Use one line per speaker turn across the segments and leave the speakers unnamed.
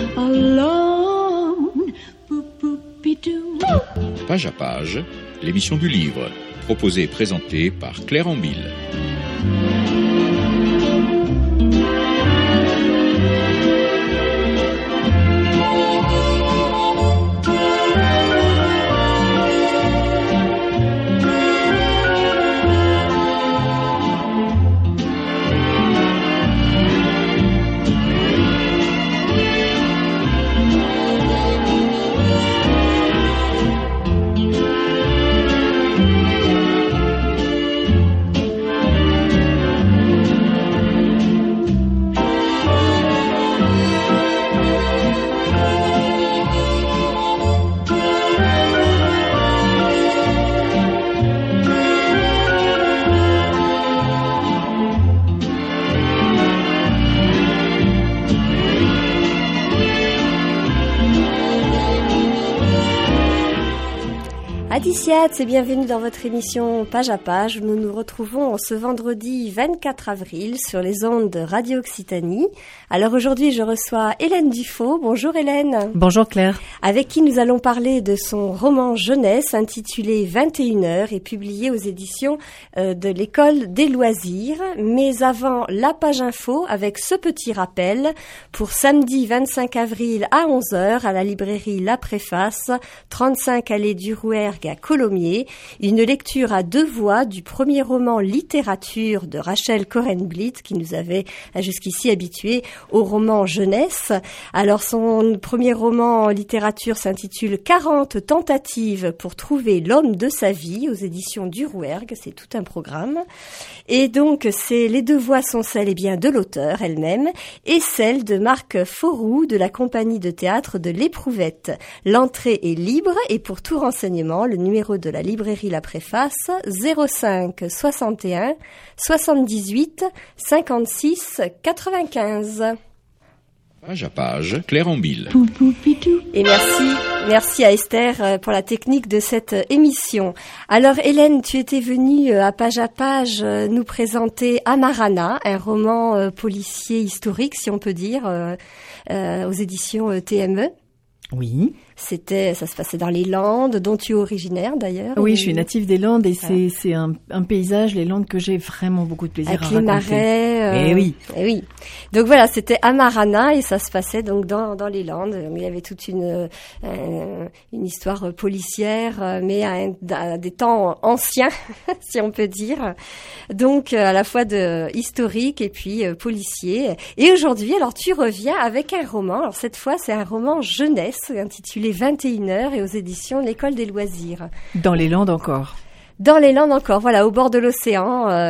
alone. Boop-boop-be-doo.
Page à page, l'émission du livre, proposée et présentée par Claire Ambille.
Adiciat, et bienvenue dans votre émission Page à Page. Nous nous retrouvons ce vendredi 24 avril sur les ondes de Radio Occitanie. Alors aujourd'hui, je reçois Hélène Dufaux. Bonjour Hélène.
Bonjour Claire.
Avec qui nous allons parler de son roman jeunesse intitulé 21h et publié aux éditions de l'École des loisirs. Mais avant, la page info avec ce petit rappel pour samedi 25 avril à 11h à la librairie La Préface, 35 allée du Rouergue à Colomiers, une lecture à deux voix du premier roman littérature de Rachel Cohen-Blitt qui nous avait jusqu'ici habitués au roman jeunesse. Alors son premier roman littérature s'intitule 40 tentatives pour trouver l'homme de sa vie aux éditions du Rouergue, c'est tout un programme. Et donc les deux voix sont celles de l'auteur elle-même et celles de Marc Fauroux de la compagnie de théâtre de l'Éprouvette. L'entrée est libre et pour tout renseignement, le numéro de la librairie La Préface 05 61 78 56 95.
Page à page, Claire Ambille.
Et merci à Esther pour la technique de cette émission. Alors Hélène, tu étais venue à Page nous présenter Amarana, un roman policier historique, si on peut dire, aux éditions TME.
Oui.
Ça se passait dans les Landes, dont tu es originaire d'ailleurs.
Oui, je suis native des Landes et c'est un paysage, les Landes, que j'ai vraiment beaucoup de plaisir à raconter.
Avec les marais.
Eh oui.
Donc voilà, c'était Amarana et ça se passait donc dans les Landes. Il y avait toute une histoire policière, mais à des temps anciens, si on peut dire. Donc à la fois historique et puis policier. Et aujourd'hui, alors tu reviens avec un roman. Alors cette fois, c'est un roman jeunesse intitulé 21h et aux éditions l'École des loisirs.
Dans les Landes encore.
Dans les Landes encore, voilà, au bord de l'océan.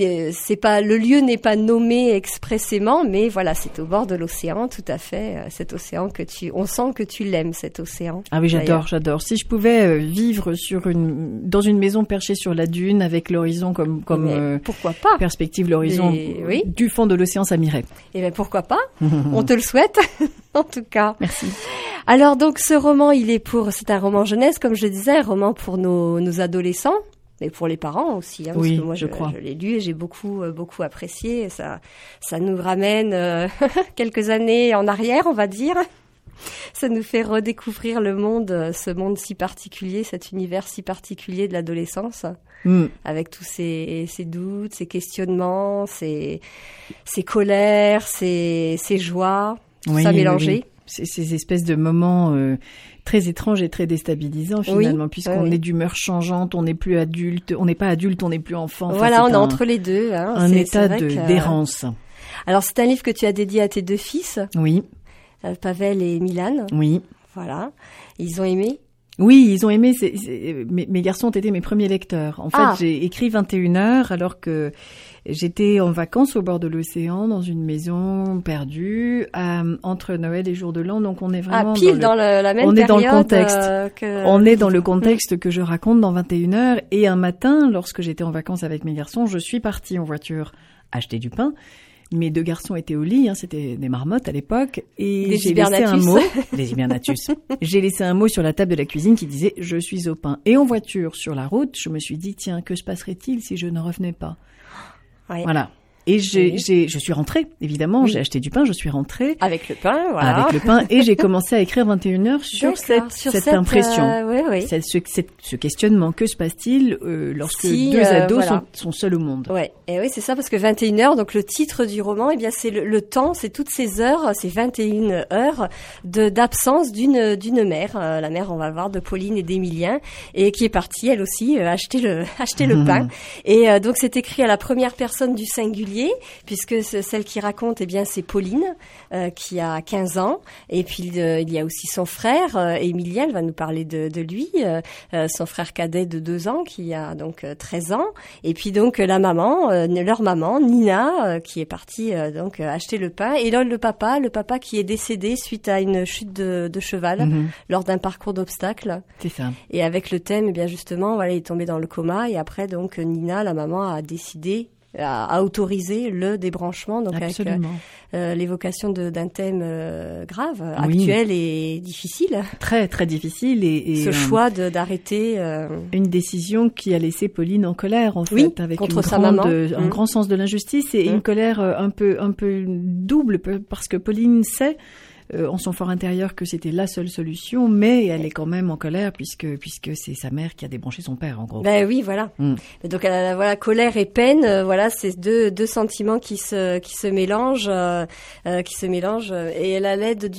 Le lieu n'est pas nommé expressément, mais voilà, c'est au bord de l'océan, tout à fait. Cet océan on sent que tu l'aimes, cet océan.
Ah oui, j'adore. Si je pouvais vivre dans une maison perchée sur la dune avec l'horizon comme
pourquoi pas
perspective, l'horizon du fond de l'océan, ça m'irait.
Eh bien, pourquoi pas? On te le souhaite, en tout cas.
Merci.
Alors donc, ce roman, c'est un roman jeunesse, comme je le disais, un roman pour nos adolescents. Mais pour les parents aussi,
oui,
parce que moi
je crois.
Je l'ai lu et j'ai beaucoup apprécié. Et ça nous ramène quelques années en arrière, on va dire. Ça nous fait redécouvrir ce monde si particulier, cet univers si particulier de l'adolescence, avec tous ces doutes, ces questionnements, ces colères, ces joies, tout ça mélangé.
Oui. Ces espèces de moments très étranges et très déstabilisants finalement, puisqu'on est d'humeur changeante, on n'est plus adulte, on n'est pas adulte, on n'est plus enfant.
Voilà, on est entre les deux.
Un état d'errance.
Alors c'est un livre que tu as dédié à tes deux fils.
Oui.
Pavel et Milan.
Oui.
Voilà. Ils ont aimé?
Oui, ils ont aimé. Mes garçons ont été mes premiers lecteurs. En fait, j'ai écrit 21h alors que j'étais en vacances au bord de l'océan dans une maison perdue entre Noël et Jour de l'An. Donc on est vraiment
pile dans la même période.
On est dans le contexte. On est dans le contexte que je raconte dans 21h. Et un matin, lorsque j'étais en vacances avec mes garçons, je suis partie en voiture acheter du pain. Mes deux garçons étaient au lit, c'était des marmottes à l'époque, et j'ai laissé un mot, des hibernatus. J'ai laissé un mot sur la table de la cuisine qui disait « Je suis au pain ». Et en voiture, sur la route, je me suis dit « Tiens, que se passerait-il si je ne revenais pas ?»
Oui.
Voilà. Et je suis rentrée, évidemment. Oui. J'ai acheté du pain, je suis rentrée.
Avec le pain, voilà.
Avec le pain. Et j'ai commencé à écrire 21h sur cette impression.
Oui.
Ce questionnement. Que se passe-t-il lorsque deux ados sont seuls au monde?
Ouais. Et oui, c'est ça, parce que 21h, donc le titre du roman, eh bien, c'est le temps, c'est toutes ces heures, ces 21 heures d'absence d'une mère. La mère, on va le voir, de Pauline et d'Émilien, et qui est partie, elle aussi, acheter le pain. Et donc, c'est écrit à la première personne du singulier, puisque celle qui raconte, eh bien, c'est Pauline, qui a 15 ans. Et puis, il y a aussi son frère, Émilien, elle va nous parler de lui, son frère cadet de 2 ans, qui a donc 13 ans. Et puis, donc, leur maman, Nina, qui est partie, donc, acheter le pain. Et là, le papa qui est décédé suite à une chute de cheval, lors d'un parcours d'obstacles.
C'est ça.
Et avec le thème, eh bien, justement, voilà, il est tombé dans le coma. Et après, donc, Nina, la maman, a décidé, a autorisé le débranchement, donc
absolument.
Avec l'évocation d'un thème grave, actuel et difficile.
Très très difficile et
ce choix d'arrêter.
Une décision qui a laissé Pauline en colère en fait, avec
contre sa maman.
Un grand sens de l'injustice et une colère un peu double parce que Pauline sait en son fort intérieur que c'était la seule solution, mais elle est quand même en colère puisque c'est sa mère qui a débranché son père en gros.
Ben oui, voilà. Donc voilà, colère et peine, voilà, c'est deux sentiments qui se mélangent, et elle a l'aide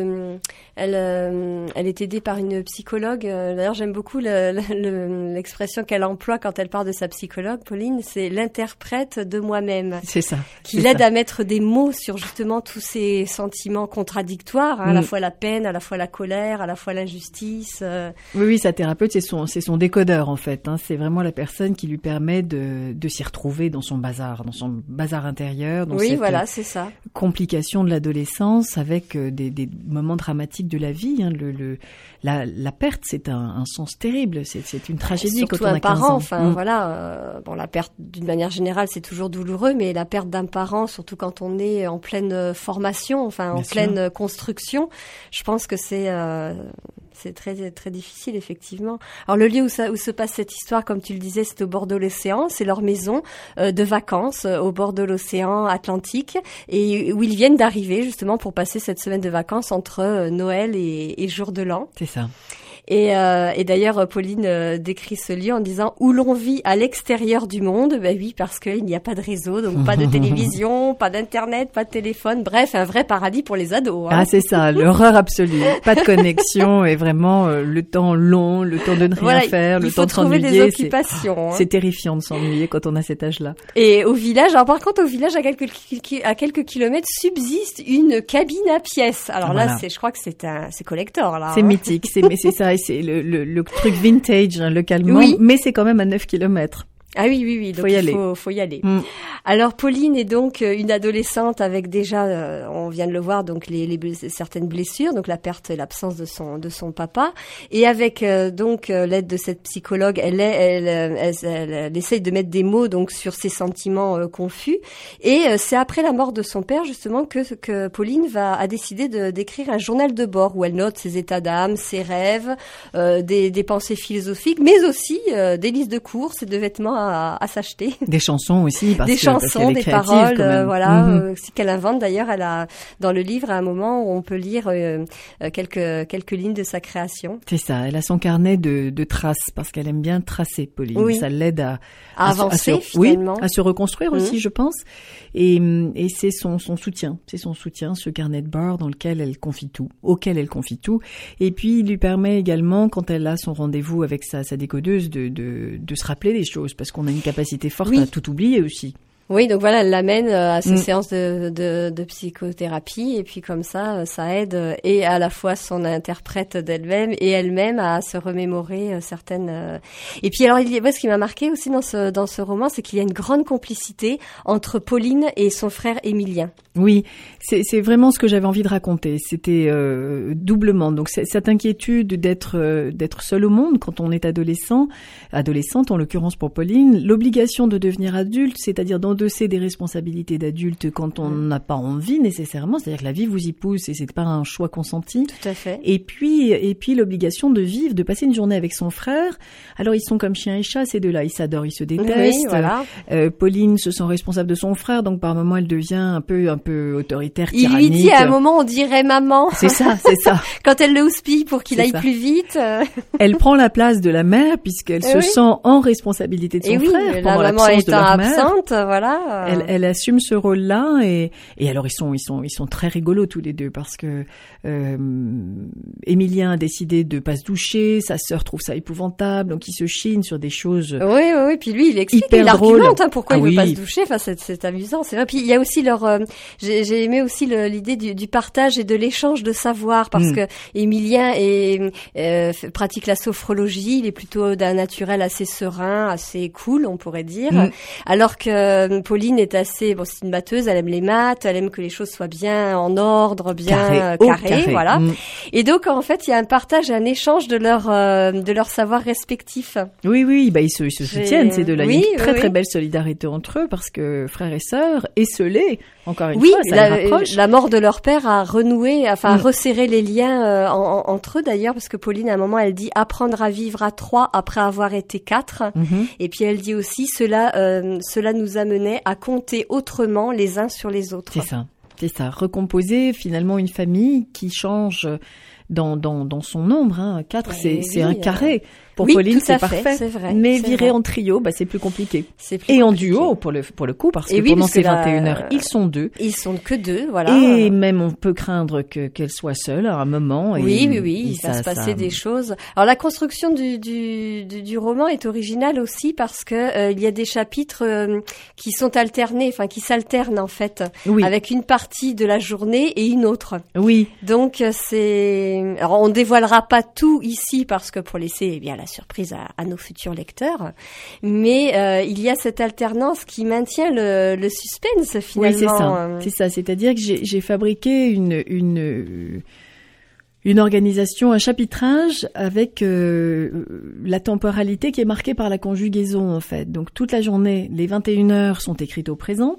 elle est aidée par une psychologue. D'ailleurs, j'aime beaucoup l'expression qu'elle emploie quand elle parle de sa psychologue, Pauline, c'est l'interprète de moi-même.
C'est ça.
Qui l'aide à mettre des mots sur justement tous ces sentiments contradictoires, à la fois la peine, à la fois la colère, à la fois l'injustice.
Oui, sa thérapeute, c'est son décodeur en fait. C'est vraiment la personne qui lui permet de s'y retrouver dans son bazar intérieur, dans cette
c'est ça.
Complication de l'adolescence avec des moments dramatiques de la vie. La perte, c'est un sens terrible. C'est une tragédie quand on a 15 ans.
Enfin voilà. La perte d'une manière générale, c'est toujours douloureux, mais la perte d'un parent, surtout quand on est en pleine formation, en pleine construction, je pense que c'est très très difficile effectivement. Alors le lieu où se passe cette histoire, comme tu le disais, c'est au bord de l'océan, c'est leur maison de vacances au bord de l'océan Atlantique, et où ils viennent d'arriver justement pour passer cette semaine de vacances entre Noël et jour de l'an.
C'est ça.
Et d'ailleurs, Pauline décrit ce lieu en disant où l'on vit à l'extérieur du monde. Ben oui, parce qu'il n'y a pas de réseau, donc pas de télévision, pas d'internet, pas de téléphone. Bref, un vrai paradis pour les ados.
Ah, c'est ça, l'horreur absolue. Pas de connexion et vraiment le temps long, le temps de ne rien faire, le temps de s'ennuyer.
Il faut trouver des occupations.
C'est terrifiant de s'ennuyer quand on a cet âge-là.
Et au village, alors par contre, à quelques kilomètres, subsiste une cabine à pièces. Alors là, je crois que c'est collector, là.
C'est mythique, c'est ça. C'est le truc vintage, localement, mais c'est quand même à 9 km.
Ah oui, donc faut y aller. Alors Pauline est donc une adolescente avec déjà, on vient de le voir, donc certaines blessures, donc la perte et l'absence de son papa, et avec donc l'aide de cette psychologue, elle essaye de mettre des mots donc sur ses sentiments confus, et c'est après la mort de son père justement que Pauline a décidé d'écrire un journal de bord où elle note ses états d'âme, ses rêves, des pensées philosophiques, mais aussi des listes de courses et de vêtements à s'acheter.
Des chansons aussi, parce
des paroles, aussi qu'elle invente. D'ailleurs, elle a dans le livre un moment où on peut lire quelques lignes de sa création.
C'est ça. Elle a son carnet de traces parce qu'elle aime bien tracer, Pauline.
Oui.
Ça l'aide à
avancer finalement,
à se reconstruire aussi, je pense. Et c'est son soutien. C'est son soutien, ce carnet de bord auquel elle confie tout. Et puis, il lui permet également, quand elle a son rendez-vous avec sa décodeuse, de se rappeler des choses, parce qu'on a une capacité forte à tout oublier aussi.
Oui, donc voilà, elle l'amène à ces séances de psychothérapie, et puis comme ça aide et à la fois son interprète d'elle-même et elle-même à se remémorer certaines. Et puis alors, ce qui m'a marqué aussi dans ce roman, c'est qu'il y a une grande complicité entre Pauline et son frère Émilien.
Oui, c'est vraiment ce que j'avais envie de raconter. C'était doublement. Donc cette inquiétude d'être seul au monde quand on est adolescente en l'occurrence pour Pauline, l'obligation de devenir adulte, c'est-à-dire d'endosser des responsabilités d'adulte quand on n'a pas envie nécessairement, c'est-à-dire que la vie vous y pousse et c'est pas un choix consenti.
Tout à fait.
Et puis l'obligation de vivre, de passer une journée avec son frère. Alors ils sont comme chien et chat, ces deux-là, ils s'adorent, ils se détestent.
Oui, voilà.
Pauline se sent responsable de son frère, donc par moments elle devient un peu autoritaire, tyrannique.
Il lui dit à un moment, on dirait maman.
C'est ça.
Quand elle le houspille pour qu'il aille plus vite.
Elle prend la place de la mère puisqu'elle se sent en responsabilité de son frère pendant l'absence de leur mère.
Absente, voilà.
Elle assume ce rôle-là et alors ils sont très rigolos tous les deux parce que Émilien a décidé de pas se doucher, sa sœur trouve ça épouvantable, donc ils se chinent sur des choses.
Oui. Puis lui, il explique, il argumente pourquoi il veut pas se doucher. Enfin, c'est amusant, c'est vrai. Puis il y a aussi j'ai aimé aussi l'idée du partage et de l'échange de savoir parce que Émilien pratique la sophrologie, il est plutôt d'un naturel assez serein, assez cool, on pourrait dire. Alors que Pauline est assez, c'est une matheuse, elle aime les maths, elle aime que les choses soient bien en ordre, bien carré. Voilà. Et donc en fait, il y a un partage et un échange de leur savoir respectif.
Oui, ils se soutiennent ces deux-là. Il y a une très belle solidarité entre eux parce que frères et sœurs, esselés, encore une fois, ça les rapproche.
La mort de leur père a renoué, resserré les liens entre eux d'ailleurs, parce que Pauline, à un moment, elle dit apprendre à vivre à 3 après avoir été 4. Et puis elle dit aussi cela nous amenait à compter autrement les uns sur les autres.
C'est ça. Recomposer finalement une famille qui change dans son nombre. 4, c'est un carré. Pour Pauline, c'est parfait.
C'est vrai,
mais virer en trio, c'est plus compliqué. En duo, pour le coup, parce que pendant ces 21 heures, ils sont 2.
Ils sont que 2, voilà.
Et même on peut craindre qu'elle soit seule à un moment.
Oui, il va se passer des choses. Alors la construction du roman est originale aussi parce que il y a des chapitres qui sont alternés, qui s'alternent en fait, avec une partie de la journée et une autre.
Oui.
Donc alors on dévoilera pas tout ici parce que pour laisser la surprise à nos futurs lecteurs, mais il y a cette alternance qui maintient le suspense finalement.
Oui, c'est ça. C'est-à-dire que j'ai fabriqué une organisation, un chapitrage avec la temporalité qui est marquée par la conjugaison en fait. Donc toute la journée, les 21 heures sont écrites au présent.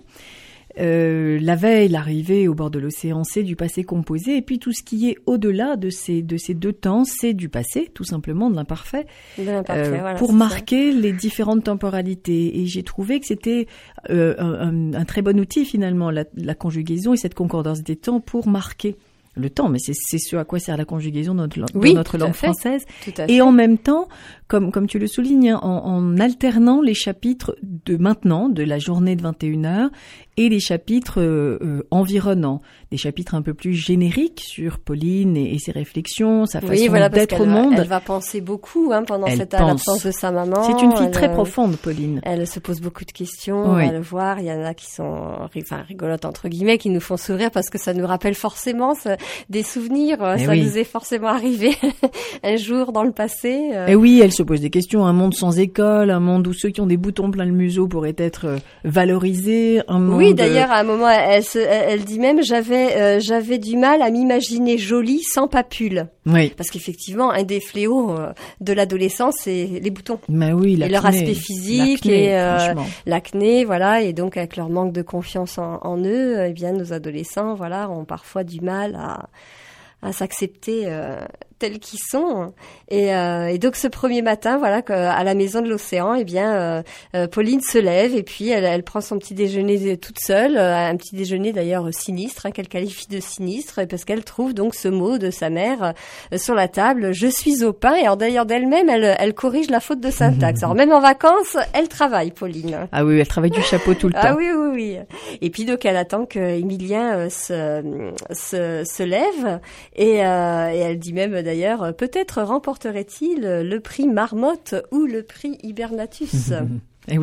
La veille, l'arrivée au bord de l'océan, c'est du passé composé, et puis tout ce qui est au-delà de ces deux temps, c'est du passé, tout simplement, de l'imparfait, pour marquer les différentes temporalités. Et j'ai trouvé que c'était un très bon outil finalement, la conjugaison et cette concordance des temps pour marquer le temps, mais c'est ce à quoi sert la conjugaison dans notre langue française. Et en même temps, comme tu le soulignes, en alternant les chapitres de maintenant, de la journée de 21 heures, et les chapitres environnants, des chapitres un peu plus génériques sur Pauline et ses réflexions, sa façon d'être au monde.
Elle va penser beaucoup pendant l'absence de sa maman.
C'est une fille très profonde, Pauline.
Elle se pose beaucoup de questions, on va le voir. Il y en a qui sont rigolotes entre guillemets, qui nous font sourire parce que ça nous rappelle forcément des souvenirs. Nous est forcément arrivé un jour dans le passé.
Et oui, elle se pose des questions. Un monde sans école, un monde où ceux qui ont des boutons plein le museau pourraient être valorisés.
Oui, d'ailleurs, à un moment, elle dit même j'avais du mal à m'imaginer jolie sans papule.
Oui.
Parce qu'effectivement, un des fléaux de l'adolescence, c'est les boutons.
Oui,
et leur aspect physique l'acné, voilà. Et donc, avec leur manque de confiance en eux, nos adolescents, ont parfois du mal à s'accepter tels qu'ils sont. Et donc ce premier matin, à la maison de l'océan, Pauline se lève et puis elle prend son petit déjeuner toute seule, un petit déjeuner d'ailleurs sinistre, qu'elle qualifie de sinistre, parce qu'elle trouve donc ce mot de sa mère sur la table, je suis au pain. Et alors d'ailleurs d'elle-même, elle corrige la faute de syntaxe. Alors même en vacances, elle travaille, Pauline.
Ah oui, elle travaille du chapeau tout le temps.
Ah oui. Et puis donc elle attend que Émilien se lève et elle dit même d'ailleurs, peut-être remporterait-il le prix Marmotte ou le prix Hibernatus.
Et oui.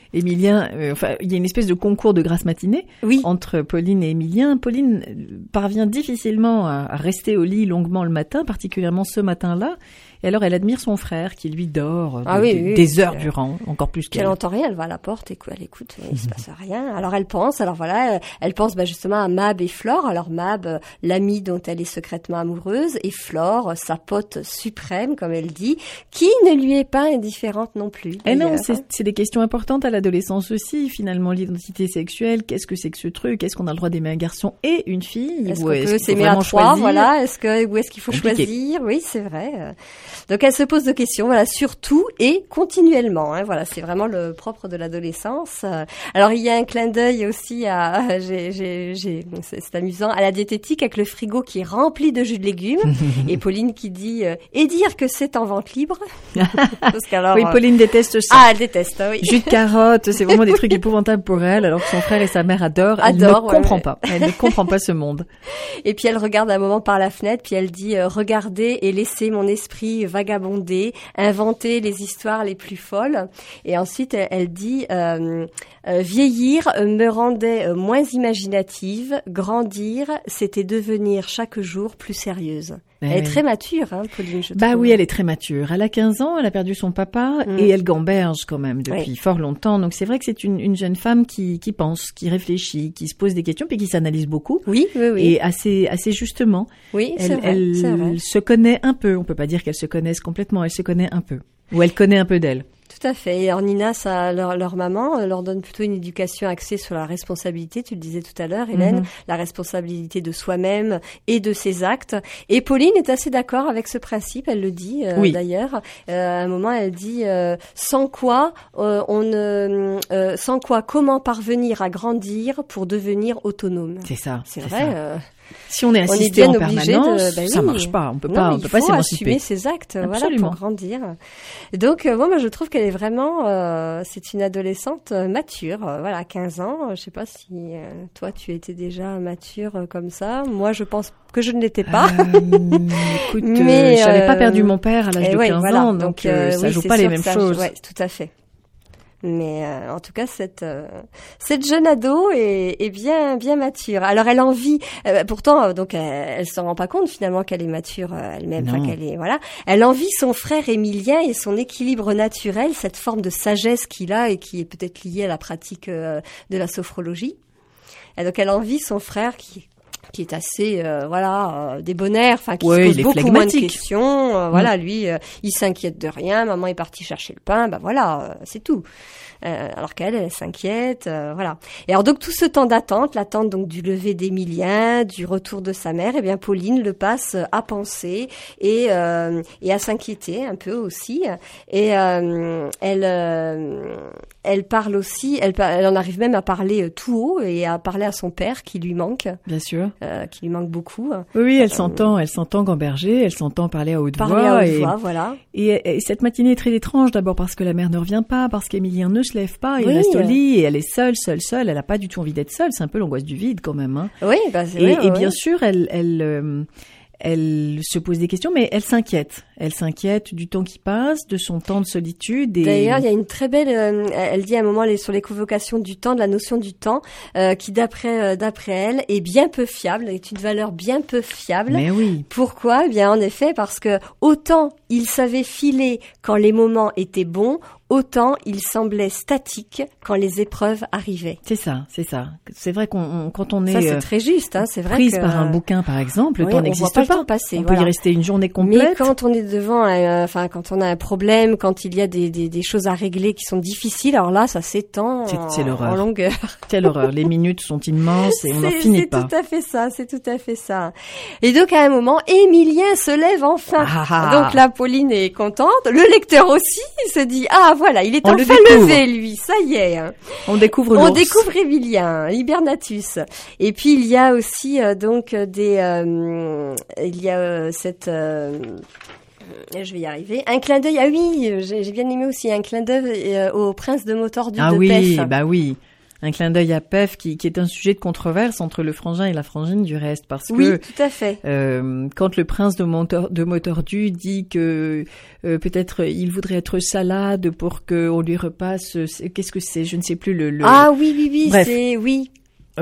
Émilien, il y a une espèce de concours de grasse matinée entre Pauline et Émilien. Pauline parvient difficilement à rester au lit longuement le matin, particulièrement ce matin-là. Et alors, elle admire son frère qui, lui, dort des heures durant, encore plus qu'elle.
Elle n'entend rien, elle va à la porte et elle écoute, il se passe rien. Alors, elle pense justement à Mab et Flore. Alors, Mab, l'amie dont elle est secrètement amoureuse, et Flore, sa pote suprême, comme elle dit, qui ne lui est pas indifférente non plus.
Et non, c'est des questions importantes à l'adolescence aussi, finalement, l'identité sexuelle. Qu'est-ce que c'est que ce truc? Est-ce qu'on a le droit d'aimer un garçon et une fille?
Est-ce qu'on peut s'aimer à trois? Voilà. Où est-ce qu'il faut choisir? Oui, c'est vrai. Donc elle se pose de questions, voilà, surtout et continuellement. Voilà, c'est vraiment le propre de l'adolescence. Alors il y a un clin d'œil aussi c'est amusant, à la diététique avec le frigo qui est rempli de jus de légumes et Pauline qui dit et dire que c'est en vente libre. Parce qu'alors,
oui, Pauline déteste ça.
Ah, elle déteste, oui.
Jus de carotte, c'est vraiment des trucs épouvantables pour elle, alors que son frère et sa mère adorent. Elle ne comprend pas. Elle ne comprend pas ce monde. Et
puis elle regarde un moment par la fenêtre, puis elle dit regardez et laissez mon esprit vagabonder, inventer les histoires les plus folles. Et ensuite, elle dit vieillir me rendait moins imaginative, grandir, c'était devenir chaque jour plus sérieuse. Elle est très mature, Pauline, je trouve.
Oui, elle est très mature. Elle a 15 ans, elle a perdu son papa et elle gamberge quand même depuis fort longtemps. Donc c'est vrai que c'est une jeune femme qui pense, qui réfléchit, qui se pose des questions puis qui s'analyse beaucoup.
Oui.
Et assez justement.
Oui, c'est vrai.
Elle se connaît un peu. On peut pas dire qu'elle se connaisse complètement. Elle se connaît un peu. Ou elle connaît un peu d'elle.
Tout à fait. Et Nina, leur maman leur donne plutôt une éducation axée sur la responsabilité, tu le disais tout à l'heure, Hélène, la responsabilité de soi-même et de ses actes. Et Pauline est assez d'accord avec ce principe, elle le dit d'ailleurs. À un moment, elle dit sans quoi comment parvenir à grandir pour devenir autonome.
C'est ça.
C'est vrai.
Si on est assisté en permanence, ça marche pas. On peut pas s'émanciper.
Assumer ses actes,
Absolument.
Pour grandir. Donc, moi, je trouve qu'elle est vraiment, c'est une adolescente mature. 15 ans. Je sais pas si toi, tu étais déjà mature comme ça. Moi, je pense que je ne l'étais pas.
Écoute, j'avais pas perdu mon père à l'âge de 15 ans, donc ça joue pas les mêmes choses.
Oui, tout à fait. Mais en tout cas, cette jeune ado est bien mature. Alors elle en vit, pourtant donc elle s'en rend pas compte finalement qu'elle est mature elle-même, qu'elle est Elle envie son frère Émilien et son équilibre naturel, cette forme de sagesse qu'il a et qui est peut-être liée à la pratique de la sophrologie. Et donc elle envie son frère qui est assez débonnaire, qui se pose beaucoup moins de questions. Lui, il s'inquiète de rien. Maman est partie chercher le pain. C'est tout. Alors qu'elle s'inquiète, Et alors donc tout ce temps d'attente, l'attente donc du lever d'Émilien, du retour de sa mère, Pauline le passe à penser et à s'inquiéter un peu aussi. Et elle parle aussi, elle en arrive même à parler tout haut et à parler à son père qui lui manque.
Bien sûr.
Qui lui manque beaucoup.
Oui, elle s'entend gamberger, elle s'entend parler à haute voix. Et cette matinée est très étrange, d'abord parce que la mère ne revient pas, parce qu'Émilien ne se lève pas, il reste au lit et elle est seule. Elle a pas du tout envie d'être seule, c'est un peu l'angoisse du vide quand même.
Oui, c'est vrai.
Et bien sûr, elle se pose des questions, mais elle s'inquiète. Elle s'inquiète du temps qui passe, de son temps de solitude.
D'ailleurs, il y a une très belle... elle dit à un moment sur les convocations du temps, de la notion du temps, qui d'après elle est bien peu fiable, est une valeur bien peu fiable.
Mais oui.
Pourquoi ? En effet, parce que autant il savait filer quand les moments étaient bons, autant il semblait statique quand les épreuves arrivaient.
C'est ça. C'est vrai quand on est...
Ça, c'est très juste, c'est vrai
prise par un bouquin, par exemple, le temps n'existe pas. On peut y rester une journée complète.
Mais quand on est devant, quand on a un problème, quand il y a des choses à régler qui sont difficiles, alors là, ça s'étend en longueur.
C'est l'horreur. Les minutes sont immenses et on n'en finit pas.
C'est tout à fait ça. Et donc, à un moment, Émilien se lève enfin. Donc là, Pauline est contente. Le lecteur aussi, il se dit, voilà, il est enfin levé, lui. Ça y est.
On découvre l'ours.
On découvre Émilien, Hibernatus. Et puis, il y a aussi, je vais y arriver. Un clin d'œil. J'ai bien aimé aussi un clin d'œil au prince de Motordu de Pef.
Oui. Un clin d'œil à Pef qui est un sujet de controverse entre le frangin et la frangine du reste, parce que
oui, tout à fait.
Quand le prince de Motordu dit que peut-être il voudrait être salade pour qu'on lui repasse, qu'est-ce que c'est, je ne sais plus le...
Ah oui,
bref.
C'est oui.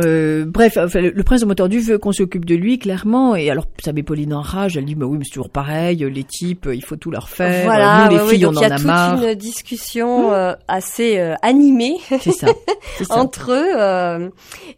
Le prince de Motordu veut qu'on s'occupe de lui, clairement, et alors ça met Pauline en rage, elle dit bah oui mais c'est toujours pareil, les types il faut tout leur faire,
voilà,
nous les filles on en a marre.
Il y a toute une discussion assez animée
c'est ça.
entre eux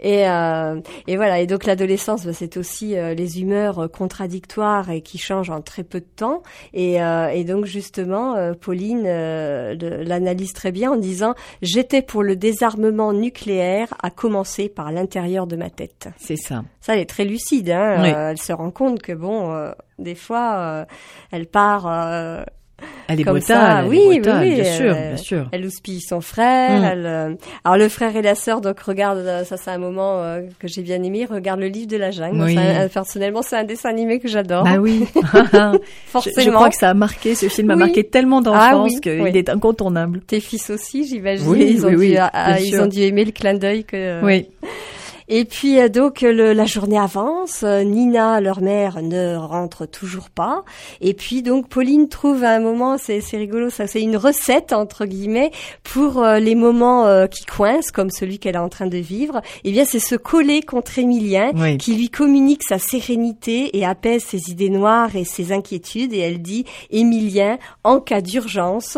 et voilà, et donc l'adolescence c'est aussi les humeurs contradictoires et qui changent en très peu de temps et donc justement Pauline l'analyse très bien en disant j'étais pour le désarmement nucléaire à commencer par l'intérieur de ma tête.
C'est ça.
Ça, elle est très lucide. Hein.
Oui.
Elle se rend compte que des fois, elle part.
Elle est
comme
brutale.
Ça. Oui,
bien sûr.
Elle houspille son frère. Alors le frère et la sœur, donc regarde, ça c'est un moment que j'ai bien aimé. Regarde le livre de la jungle.
Oui.
Personnellement, c'est un dessin animé que j'adore.
Ah oui.
Forcément.
Je crois que ça a marqué. Ce film a marqué tellement d'enfance qu'il est incontournable.
Tes fils aussi, j'imagine.
Oui,
Ils ont dû aimer le clin d'œil que.
Oui.
Et puis donc la journée avance, Nina, leur mère, ne rentre toujours pas. Et puis donc Pauline trouve à un moment, c'est rigolo, ça c'est une recette entre guillemets pour les moments qui coincent, comme celui qu'elle est en train de vivre. Eh bien c'est se coller contre Émilien, qui lui communique sa sérénité et apaise ses idées noires et ses inquiétudes. Et elle dit Émilien, en cas d'urgence,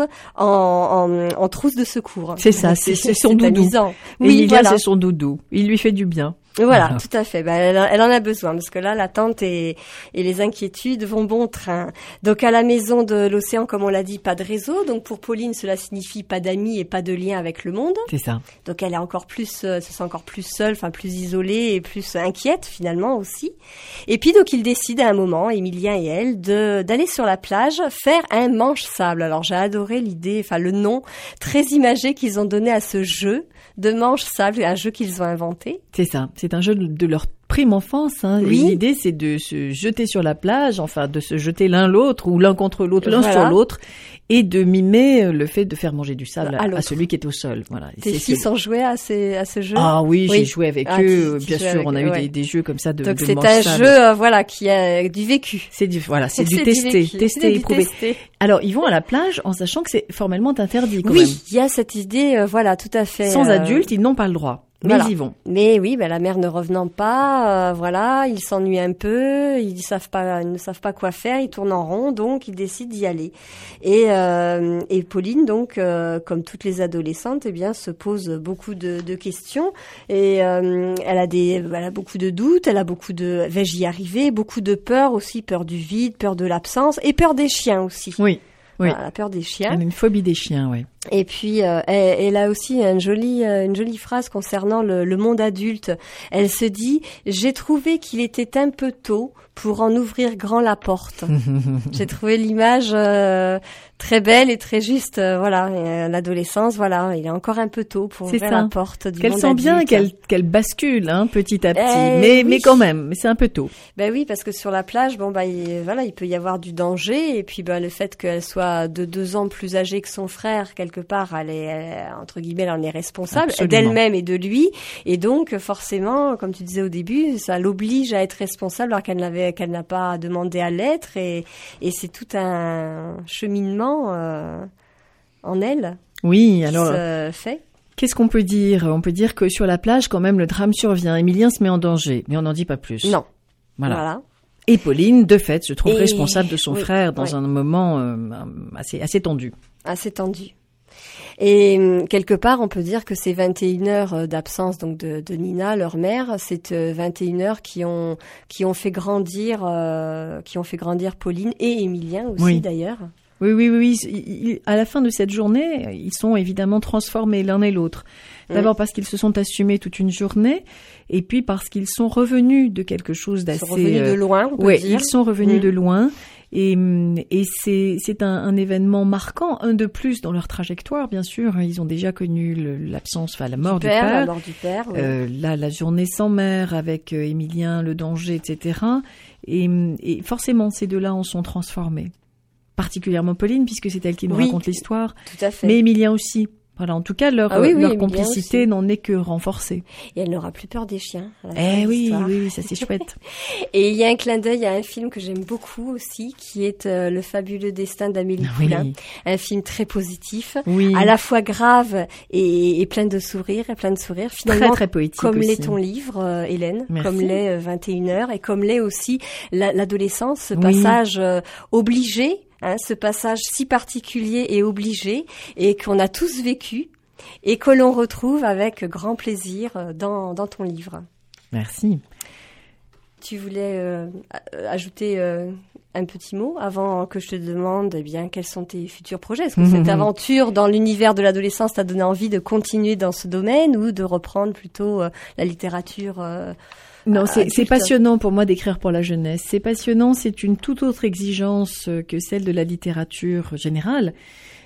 en trousse de secours.
C'est ça, c'est son doudou.
Amusant.
Oui, voilà. C'est son doudou. Il lui fait du bien.
Voilà, tout à fait. Elle en a besoin parce que là, l'attente et les inquiétudes vont bon train. Donc à la maison de l'océan, comme on l'a dit, pas de réseau. Donc pour Pauline, cela signifie pas d'amis et pas de lien avec le monde.
C'est ça.
Donc elle est encore plus, se sent encore plus seule, enfin plus isolée et plus inquiète finalement aussi. Et puis donc ils décident à un moment, Émilien et elle, d'aller sur la plage faire un manche-sable. Alors j'ai adoré l'idée, enfin le nom très imagé qu'ils ont donné à ce jeu de manche-sable, un jeu qu'ils ont inventé.
C'est ça. C'est un jeu de leur prime enfance. Hein.
Oui.
L'idée, c'est de se jeter sur la plage, enfin de se jeter l'un l'autre ou l'un contre l'autre, l'un sur l'autre, et de mimer le fait de faire manger du sable à celui qui est au sol. Voilà.
Tes fils ont joué à ce jeu?
Ah oui, j'ai joué avec eux. Bien sûr, on a eu des jeux comme ça de
donc
de
c'est
manche-sable.
un jeu qui a du vécu.
C'est du tester, éprouver. Alors ils vont à la plage en sachant que c'est formellement interdit quand même.
Oui, il y a cette idée, tout à fait.
Sans adultes, ils n'ont pas le droit. Mais ils y vont.
Mais oui, la mère ne revenant pas, ils s'ennuient un peu, ils ne savent pas quoi faire, ils tournent en rond, donc ils décident d'y aller. Et Pauline, donc, comme toutes les adolescentes, se pose beaucoup de questions et elle a beaucoup de doutes, elle a beaucoup de vais-je y arriver, beaucoup de peur aussi, peur du vide, peur de l'absence et peur des chiens aussi.
Oui.
La peur des chiens.
Elle a une phobie des chiens, oui.
Et puis, elle a aussi une jolie phrase concernant le monde adulte. Elle se dit « J'ai trouvé qu'il était un peu tôt pour en ouvrir grand la porte. » J'ai trouvé l'image très belle et très juste. L'adolescence, il est encore un peu tôt pour ouvrir la porte du monde adulte.
Qu'elle sent bien qu'elle bascule petit à petit, mais quand même, c'est un peu tôt.
Ben oui, parce que sur la plage, il peut y avoir du danger. Et puis, le fait qu'elle soit de 2 ans plus âgée que son frère, quelque part, elle entre guillemets, elle en est responsable d'elle-même et de lui, et donc forcément, comme tu disais au début, ça l'oblige à être responsable alors qu'elle n'a pas demandé à l'être, et c'est tout un cheminement en elle.
Oui, alors
qui se fait.
Qu'est-ce qu'on peut dire ? On peut dire que sur la plage, quand même, le drame survient. Émilien se met en danger, mais on n'en dit pas plus.
Non.
Voilà. Et Pauline, de fait, se trouve responsable de son frère dans un moment assez tendu. Assez tendu.
Et quelque part, on peut dire que ces 21 heures d'absence donc de Nina, leur mère, c'est 21 heures qui ont fait grandir Pauline et Émilien aussi d'ailleurs.
Oui. À la fin de cette journée, ils sont évidemment transformés l'un et l'autre. D'abord parce qu'ils se sont assumés toute une journée, et puis parce qu'ils sont revenus de quelque chose d'assez...
Ils sont revenus de loin, on peut dire.
Ils sont revenus de loin. Et c'est un événement marquant, un de plus dans leur trajectoire, bien sûr. Ils ont déjà connu la mort du père.
La mort du père, oui.
La journée sans mère avec Émilien, le danger, etc. Et forcément, ces deux-là en sont transformés. Particulièrement Pauline, puisque c'est elle qui nous raconte l'histoire.
Tout à fait.
Mais Émilien aussi. Voilà, en tout cas, leur complicité n'en est que renforcée.
Et elle n'aura plus peur des chiens.
Oui, ça c'est chouette.
Et il y a un clin d'œil à un film que j'aime beaucoup aussi, qui est Le fabuleux destin d'Amélie Poulain. Un film très positif, à la fois grave et plein de sourires, Finalement,
très poétique
comme
aussi.
l'est ton livre, Hélène,
Merci.
comme l'est 21h, et comme l'est aussi l'adolescence, ce passage obligé. Ce passage si particulier et obligé, et qu'on a tous vécu, et que l'on retrouve avec grand plaisir dans ton livre.
Merci.
Tu voulais ajouter un petit mot avant que je te demande quels sont tes futurs projets? Est-ce que cette aventure dans l'univers de l'adolescence t'a donné envie de continuer dans ce domaine, ou de reprendre plutôt la littérature
Non, c'est passionnant pour moi d'écrire pour la jeunesse. C'est passionnant, c'est une toute autre exigence que celle de la littérature générale,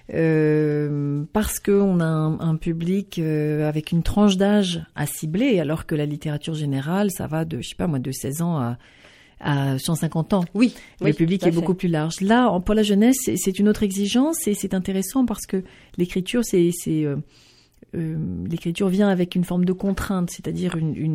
parce qu'on a un public avec une tranche d'âge à cibler, alors que la littérature générale, ça va de 16 ans à 150 ans.
Oui,
le public est beaucoup plus large. Là, pour la jeunesse, c'est une autre exigence, et c'est intéressant parce que l'écriture, l'écriture vient avec une forme de contrainte, c'est-à-dire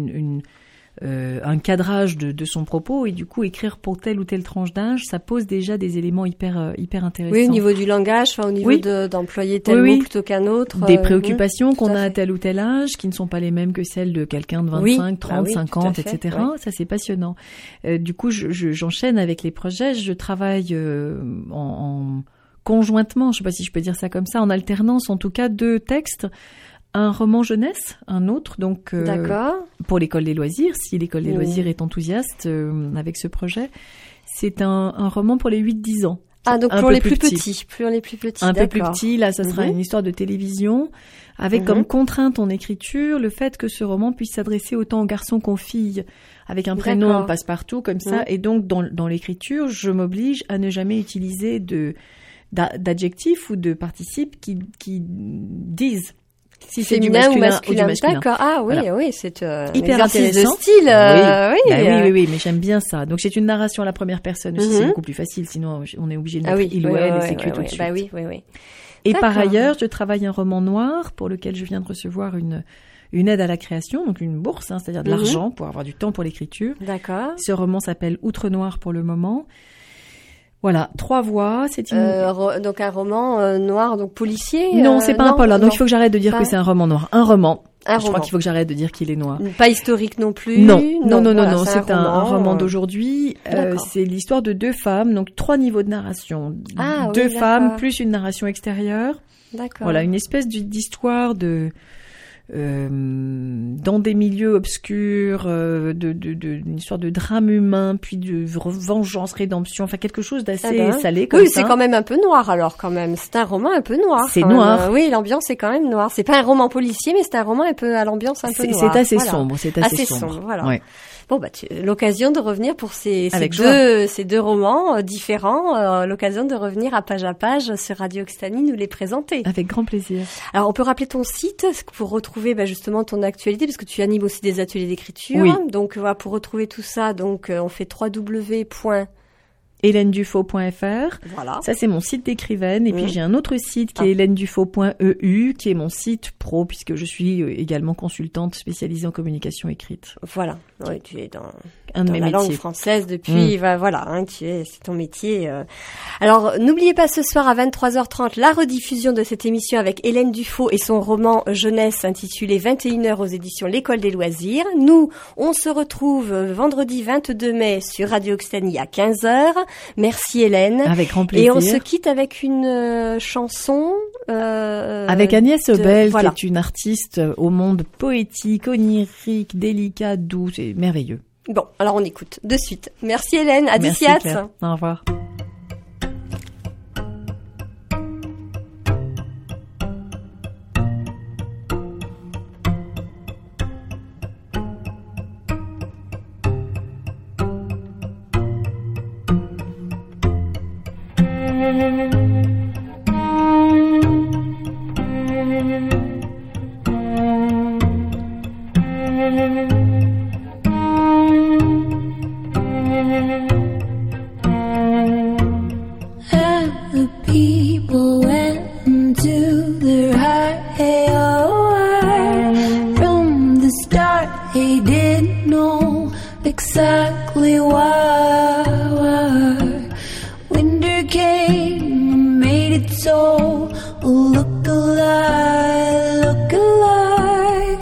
un cadrage de son propos, et du coup écrire pour telle ou telle tranche d'âge, ça pose déjà des éléments hyper intéressants.
Oui, au niveau du langage, au niveau d'employer tel mot plutôt qu'un autre.
Des préoccupations qu'on a à tel ou tel âge, qui ne sont pas les mêmes que celles de quelqu'un de 25, 30, 50, etc. Oui. Ça, c'est passionnant. Du coup, j'enchaîne avec les projets. Je travaille en conjointement, je sais pas si je peux dire ça comme ça, en alternance, en tout cas, 2 textes. Un roman jeunesse, un autre, donc pour l'école des loisirs, si l'école des loisirs est enthousiaste avec ce projet. C'est un roman pour les 8-10 ans.
Ah, donc pour les plus petits.
Un peu plus petit, là, ça sera une histoire de télévision, avec comme contrainte en écriture le fait que ce roman puisse s'adresser autant aux garçons qu'aux filles, avec un prénom passe-partout, comme ça. Et donc, dans l'écriture, je m'oblige à ne jamais utiliser d'adjectifs ou de participes qui disent si c'est du masculin ou du masculin.
D'accord. Ah oui,
voilà.
Oui, c'est
hyper intéressant.
De style.
Oui, mais j'aime bien ça. Donc c'est une narration à la première personne aussi, c'est beaucoup plus facile, sinon on est obligé de mettre il ou elle et c'est tout de suite.
Oui.
Et par ailleurs, je travaille un roman noir pour lequel je viens de recevoir une aide à la création, donc une bourse, c'est-à-dire de l'argent pour avoir du temps pour l'écriture.
D'accord.
Ce roman s'appelle Outre Noir pour le moment. Voilà, 3 voix, c'est
donc un roman noir, donc policier.
Non, c'est pas un polar. Donc il faut que j'arrête de dire que c'est un roman noir. Un roman. Je crois qu'il faut que j'arrête de dire qu'il est noir.
Pas historique non plus.
Non. C'est un roman d'aujourd'hui. C'est l'histoire de 2 femmes, donc 3 niveaux de narration. 2 femmes plus une narration extérieure.
D'accord.
Voilà, une espèce d'histoire dans des milieux obscurs, une histoire de drame humain, puis de vengeance, rédemption, enfin quelque chose d'assez salé comme ça.
Oui, c'est quand même un peu noir alors quand même. C'est un roman un peu noir.
C'est noir.
Oui, l'ambiance est quand même noire. C'est pas un roman policier, mais c'est un roman un peu à l'ambiance un peu noire.
C'est assez sombre. C'est assez sombre.
Voilà.
Ouais.
Bon, l'occasion de revenir pour ces deux romans différents, l'occasion de revenir à page sur Radio Occitanie nous les présenter.
Avec grand plaisir.
Alors, on peut rappeler ton site pour retrouver justement ton actualité, parce que tu animes aussi des ateliers d'écriture.
Oui.
Donc, pour retrouver tout ça, on fait
www.helenedufaux.fr.
Voilà.
Ça, c'est mon site d'écrivaine. Et puis, j'ai un autre site qui est helenedufaux.eu, qui est mon site pro, puisque je suis également consultante spécialisée en communication écrite.
Voilà. Oui, tu es dans
la
langue française depuis, c'est ton métier. Alors, n'oubliez pas ce soir à 23h30 la rediffusion de cette émission avec Hélène Dufaux et son roman jeunesse intitulé 21h aux éditions L'École des loisirs. Nous, on se retrouve vendredi 22 mai sur Radio Occitanie à 15h. Merci Hélène.
Avec grand plaisir.
Et on se quitte avec une chanson.
Avec Agnès Obel, qui est une artiste au monde poétique, onirique, délicat, doux, c'est merveilleux.
Bon, alors on écoute de suite. Merci Hélène, à
Merci
d'ici
Claire. Au revoir.
And the people went into their heart. it so. Look alive,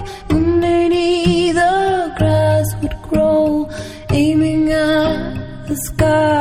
underneath the grass would grow, aiming at the sky.